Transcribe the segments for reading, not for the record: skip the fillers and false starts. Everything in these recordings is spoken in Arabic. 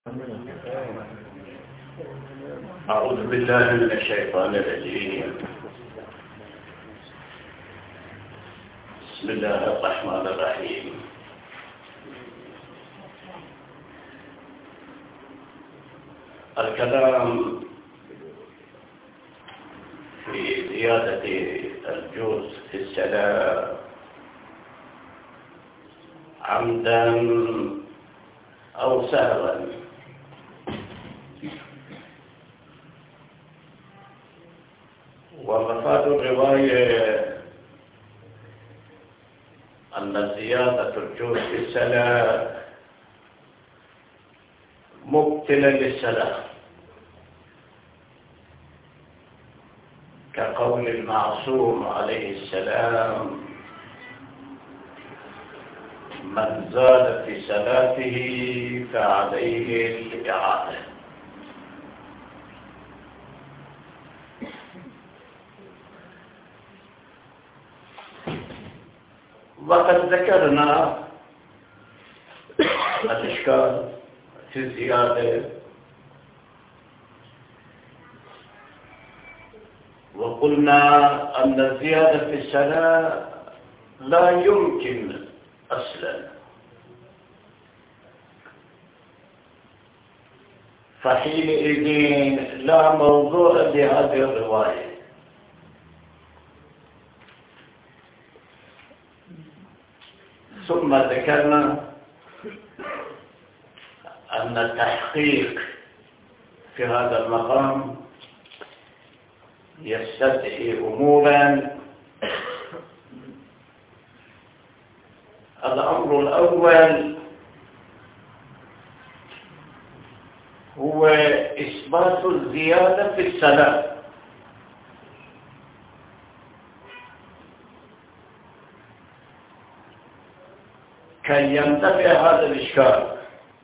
أعوذ بالله من الشيطان الرجيم. بسم الله الرحمن الرحيم. الكلام في زيادة الجوز في الصلاة عمدا أو سهوا. ومفاد الرواية أن زيادة الجوز في الصلاة مبطلة للصلاة، كقول المعصوم عليه السلام: من زاد في صلاته فعليه الإعادة. وقد ذكرنا الإشكال في الزيادة، وقلنا أن الزيادة في الصلاة لا يمكن أصلا، فحينئذ لا موضوع لهذه الرواية. ثم ذكرنا أن التحقيق في هذا المقام يستدعي أمورا. الأمر الأول هو إثبات الزيادة في الصلاة، كي ينتفع هذا الإشكال.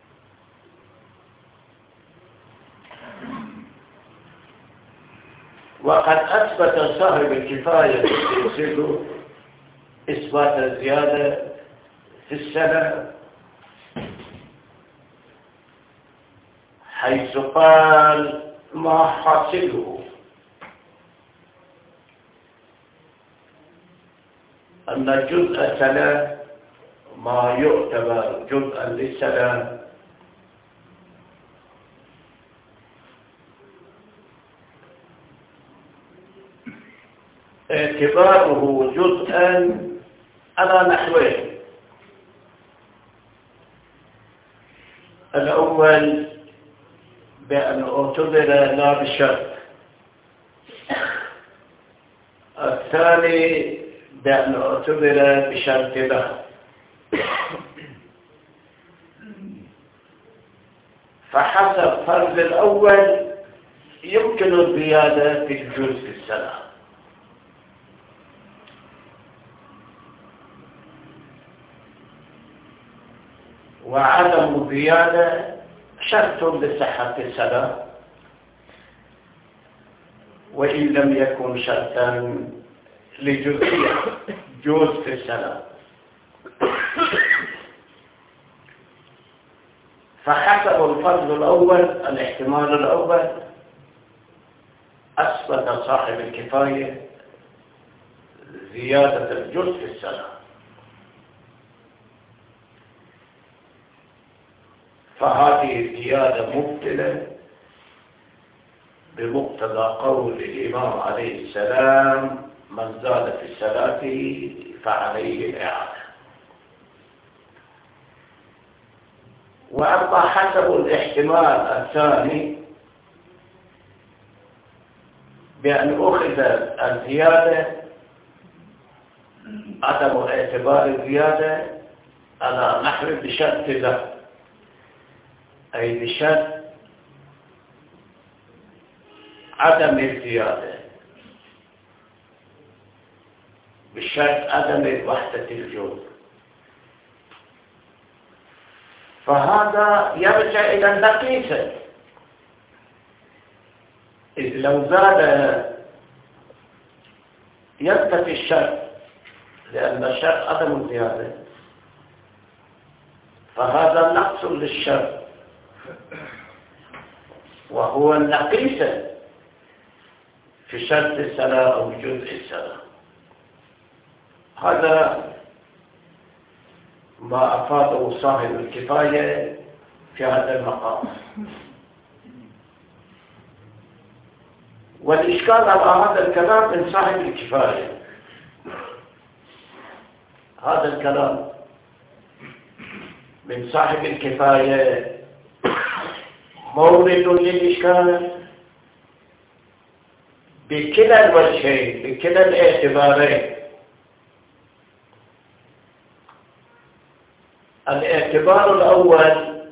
وقد أثبت صاحب الكفاية السلسلة إثبات الزيادة في الصلاة، حيث قال: ما حاصله أن جزء الصلاة ما يعتبر جزءا للصلاة اعتباره جزءا على نحوين. الأول بأن اعتبر لا بالشرط، الثاني بأن اعتبر بشرط له. فحسب فرض الأول يمكن الزيادة في الجزء في الصلاة، وعدم الزيادة شرط لصحة الصلاة، وإن لم يكن شرطا لجزئية جزء في الصلاة. فحسب الفرض الأول الاحتمال الأول أثبت صاحب الكفاية زيادة الجزء في الصلاة، فهذه الزيادة مبطلة بمقتضى قول الإمام عليه السلام: من زاد في صلاته فعليه الإعادة. وأما حسب الاحتمال الثاني بأن أخذ الزيادة، عدم اعتبار الزيادة على نحو بشرط له، أي بشرط عدم الزيادة، بشرط عدم وحدة الجزء. فهذا يرجع إلى النقيصة، إذ لو زاد ينتفي الشرط، لأن الشرط عدم الزيادة، فهذا نقص للشرط، وهو النقيصة في شرط الصلاة أو جزء الصلاة. هذا ما أفاده صاحب الكفاية في هذا المقام. والإشكال على هذا الكلام من صاحب الكفاية، هذا الكلام من صاحب الكفاية مورد للإشكال بكلا الوجهين، بكلا الاعتبارين. الاعتبار الأول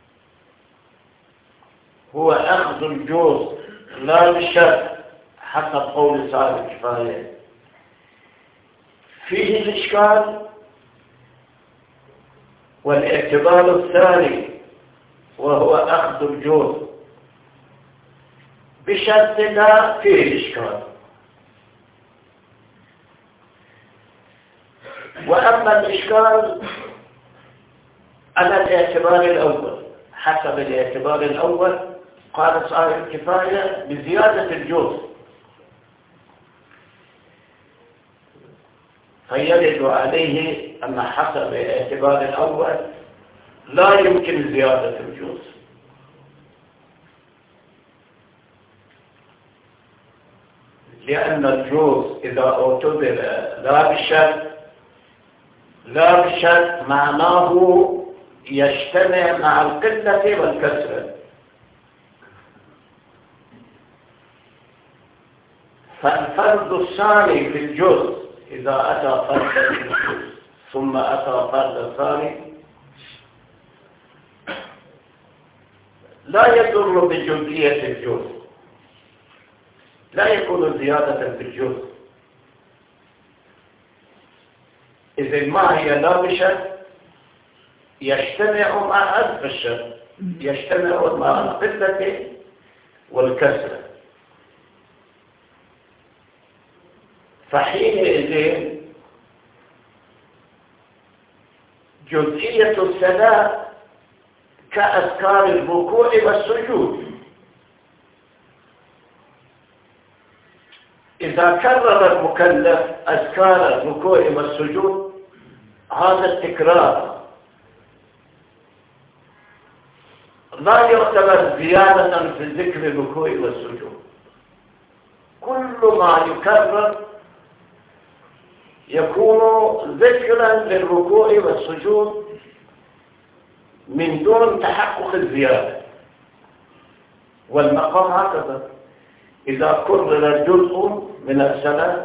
هو أخذ الجوز لا بالشرط حسب قول صاحب الكفاية، فيه الإشكال. والاعتبار الثاني وهو أخذ الجوز بشرط لا، فيه الإشكال. وأما الإشكال على الاعتبار الأول، حسب الاعتبار الأول قال صاحب الكفاية بزيادة الجوز، فيرد عليه أن حسب الاعتبار الأول لا يمكن زيادة الجوز، لأن الجوز إذا اعتبر لا بالشرط معناه يجتمع مع القلة والكسرة. فالفرد الثاني في الجزء إذا أتى فرد ثم أتى فرد ثاني لا يضر بجزئية الجزء، لا يكون زيادة في الجزء. إذن ما هي لا بشرط يجتمع مع حذف الشرط، يجتمع مع القلة والكسرة. فحينئذ جزئية الصلاة كأذكار الركوع والسجود، إذا كرر المكلف أذكار الركوع والسجود هذا التكرار لا يعتبر زيادة في ذكر الركوع والسجود. كل ما يكرر يكون ذكرا للركوع والسجود من دون تحقق الزيادة. والمقام هكذا، إذا كرر جزء من الصلاة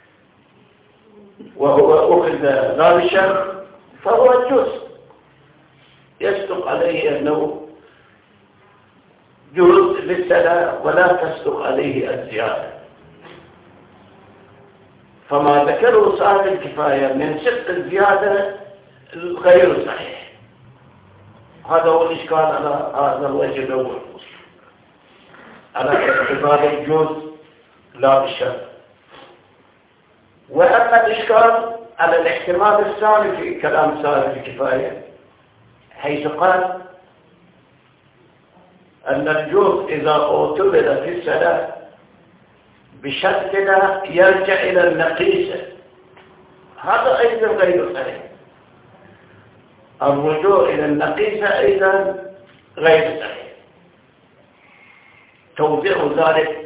وهو أخذ لا بشرط فهو جزء يصدق عليه أنه جزء للصلاة ولا تصدق عليه الزيادة. فما ذكره صاحب الكفاية من صدق الزيادة غير صحيح. هذا هو الإشكال على هذا الوجه الأول، على اعتبار الجزء لا بالشرط. وأما الإشكال على الاحتمال الثاني في كلام صاحب الكفاية، حيث قال أن الجزء إذا اعتبر في الصلاة بشرطنا يرجع إلى النقيصة، هذا أيضا غير صحيح. الرجوع إلى النقيصة أيضا غير صحيح. توضيح ذلك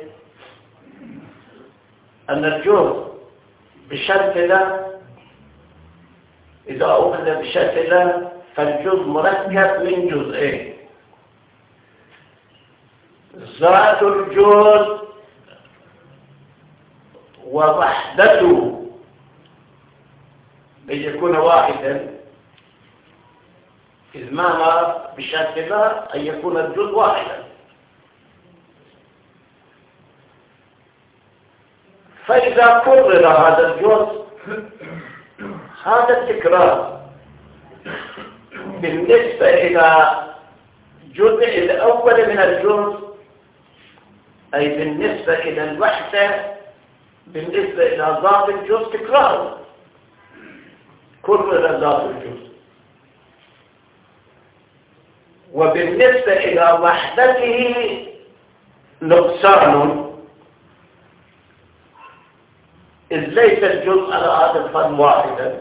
أن الجزء بشرطنا إذا أخذ بشرطنا فالجزء مركب من جزئين، ذات الجزء ووحدته يكون واحدا، إذ معنى بشرطنا أن يكون الجزء واحدا. فإذا كرر هذا الجزء، هذا التكرار بالنسبة إلى الجزء الأول من الجزء، أي بالنسبة إلى الوحدة، بالنسبة إلى ذات الجزء تكرار، كرر ذات الجزء. وبالنسبة إلى وحدته نقصان، إذ ليس الجزء على هذا الفن واحدا.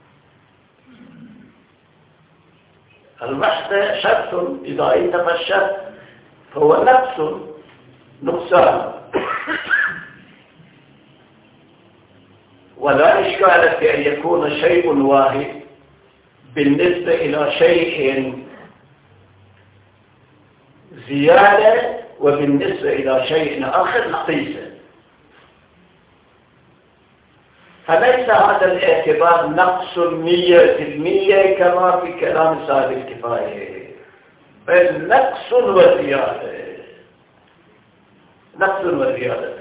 الوحدة شرط، إذا انتفى الشرط فهو نقصان. ولا إشكال في أن يكون شيء واحد بالنسبة إلى شيء زيادة، وبالنسبة إلى شيء آخر نقيصة. فليس هذا الاعتبار نقص 100% كما في كلام صاحب الكفاية، بل نقص وزيادة. نقص وزيادة.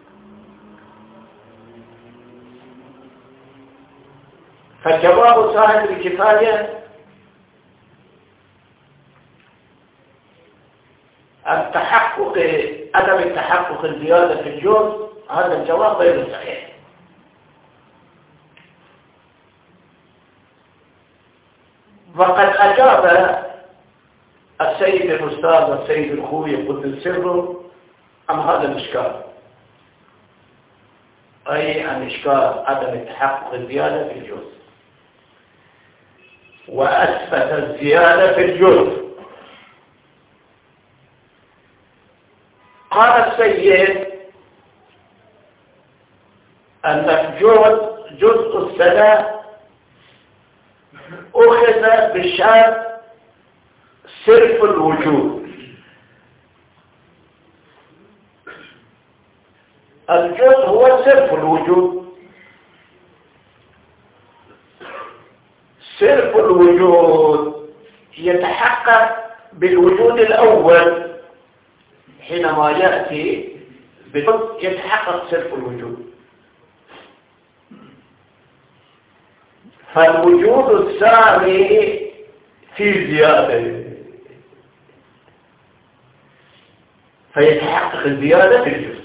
فجواب صاحب الكفاية عدم التحقق الزيادة في الجزء، هذا الجواب غير صحيح. وقد أجاب السيد الأستاذ والسيد الخوي قدس سره عن هذا الإشكال، أي عن إشكال عدم التحقق الزيادة في الجزء، وأثبت الزيادة في الجزء. قال السيد أن جزء الصلاة أخذ بشرط صرف الوجود. الجزء هو صرف الوجود. صرف الوجود يتحقق بالوجود الأول، حينما يأتي بالجزء يتحقق صرف الوجود. فالوجود الثاني في زيادة، فيتحقق الزيادة في الجزء.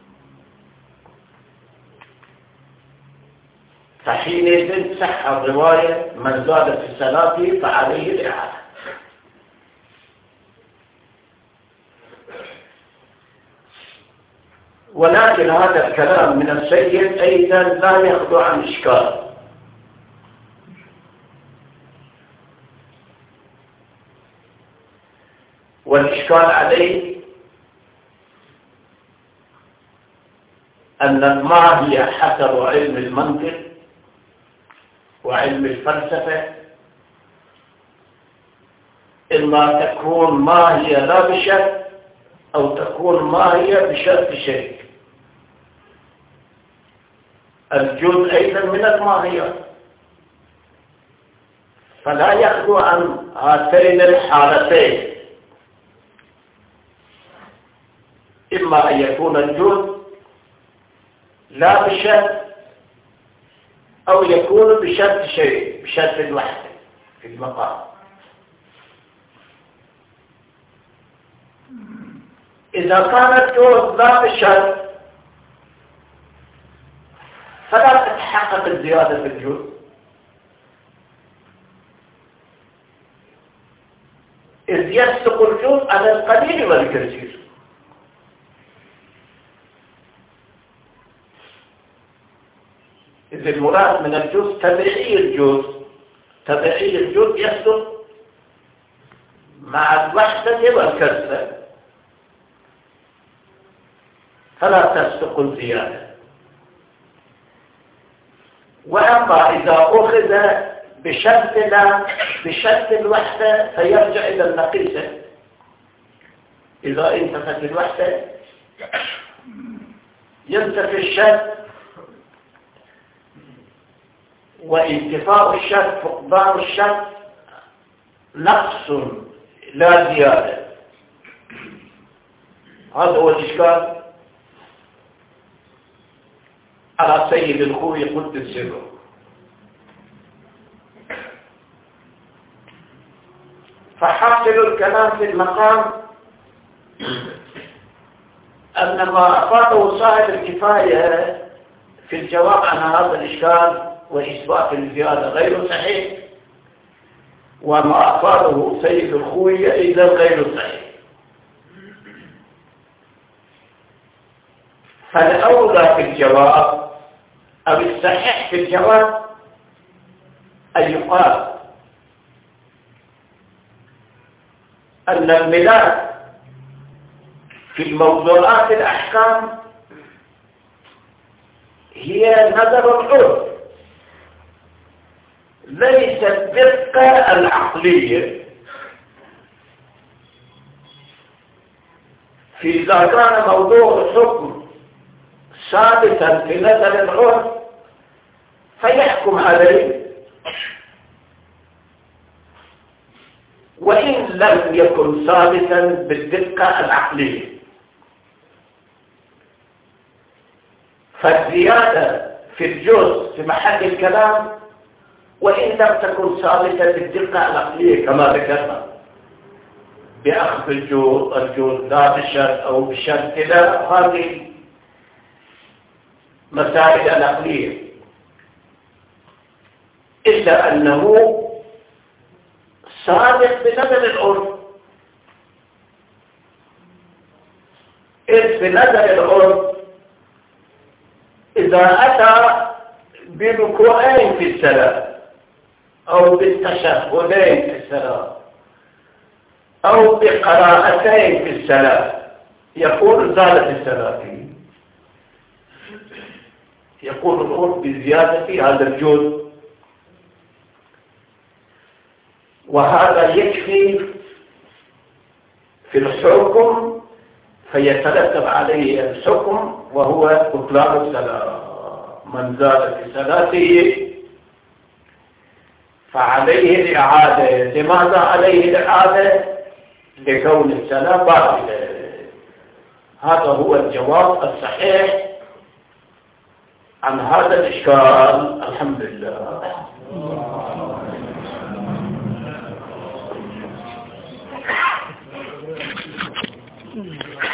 فحينئذ صح الرواية من زاد في الصلاة فعليه الإعادة. ولكن هذا الكلام من السيد أيضا لا يخلو عن إشكال. والإشكال عليه أن ما هي حسب علم المنطق وعلم الفلسفة إما تكون ما هي لا بشرط أو تكون ما هي بشرط شيء. الجزء أيضا من الماهية، فلا يخلو عن هاتين الحالتين، إما أن يكون الجزء لا بشرط أو يكون بشرط شيء، بشرط الوحدة في المقام. إذا كانت الجزء لا بشرط فلا تتحقق الزيادة في الجزء، إذ يسبق الجزء على القليل والكثير. إذ المراد من الجزء تبعي الجزء، تبعي الجزء يسبق مع الوحدة والكثرة، فلا تسبق الزيادة. وأما إذا أخذ بشرط الوحدة فيرجع إلى النقيصة. إذا انتفت الوحدة ينتفي الشرط، وانتفاء الشرط فقدان الشرط نقص لا زيادة. هذا هو الإشكال على سيد الخوي قدس سره. فحاصل الكلام في المقام أن ما أفاده صاحب الكفاية في الجواب عن هذا الإشكال وإثبات الزيادة غير صحيح، وما أفاده سيد الخوية إذا غير صحيح. فالأولى في الجواب أو الصحيح في الجواب أن يقال أن الميلاد في الموضوعات الأحكام هي نظر العرف، ليس الدقة العقلية. إذا كان موضوع الحكم ثابتا في نظر العرف فيحكم عليه، وإن لم يكن ثابتا بالدقة العقلية. فالزيادة في الجزء في محل الكلام وإن لم تكن ثابتة بالدقة العقلية كما ذكرنا بأخذ الجزء لا بالشرط أو بالشرط كذا، هذه مسائل العقلية، إلا أنه ثابت بنظر العرف. إذ بنظر العرف إذا أتى بركوعين في الصلاة أو بالتشهدين في الصلاة أو بقراءتين في الصلاة يقول زادت الصلاة، يقول العرف بزيادة هذا الجزء، وهذا يكفي في الحكم فيترتب عليه الحكم وهو بطلان الصلاة. من زاد في صلاته فعليه الإعادة. لماذا عليه الإعادة؟ لكون الصلاة باطلة. هذا هو الجواب الصحيح عن هذا الإشكال. الحمد لله.